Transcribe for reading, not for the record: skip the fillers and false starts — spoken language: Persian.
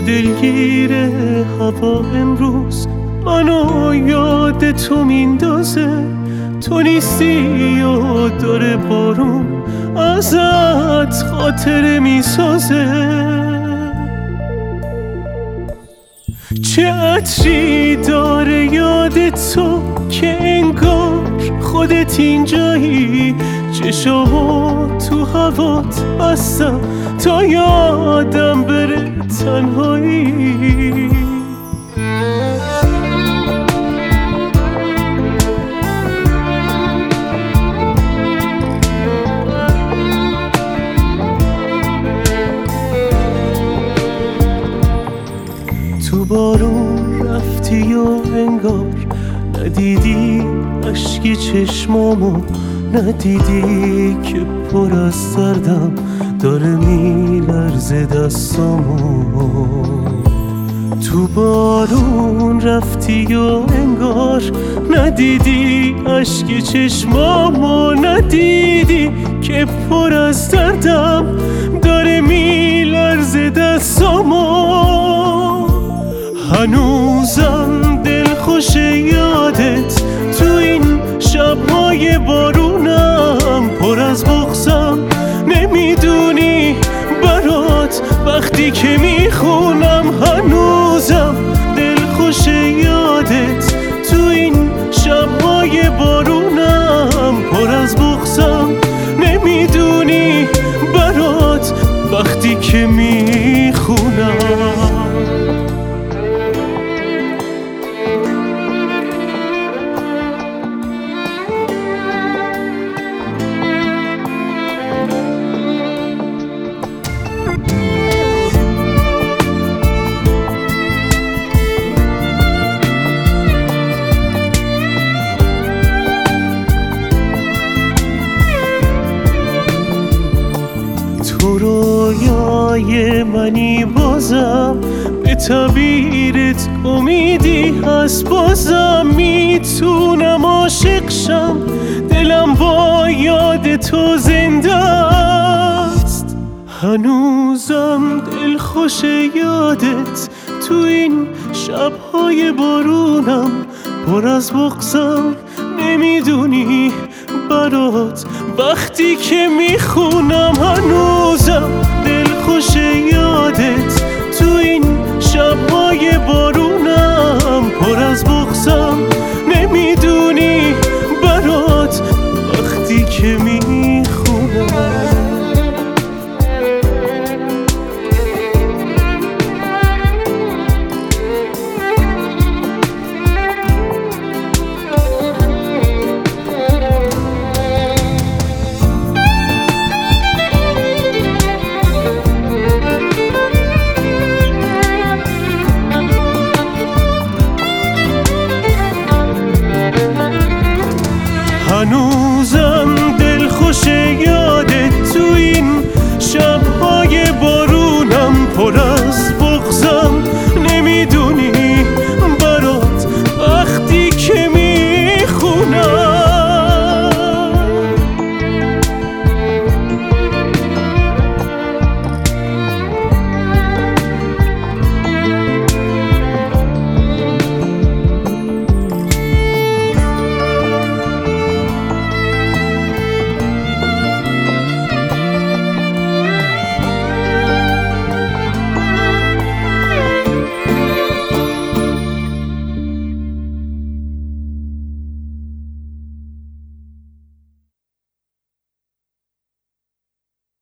دلگیر هوا امروز منو یاد تو میندازه. تو نیستی و داره بارون ازت خاطره میسازه. چه عطری داره یاد تو که انگار خودت اینجایی. چشامو تو هوات بستم تا یادم بره تنهایی. تو بارون رفتی و انگار ندیدی اشکی چشمامو، ندیدی که پر از دردم داره میلرزه دستامو. تو بارون رفتی و انگار ندیدی اشکی چشمامو، ندیدی که پر از دردم داره میلرزه دستامو. هنوزم دل خوش یادت تو این شب‌های بارونم، پر از بغضم نمیدونی برات وقتی که میخونم. هنوزم دل خوش یادت تو این شب‌های بارونم، پر از بغضم نمیدونی برات وقتی که میخونم. تو رویای منی بازم، به تعبیرت امیدی هست بازم. میتونم عاشق شم، دلم با یاد تو زنده است. هنوزم دل خوش یادت تو این شب‌های بارونم، پر از بغضم نمیدونی برات وقتی که میخونم. هنوزم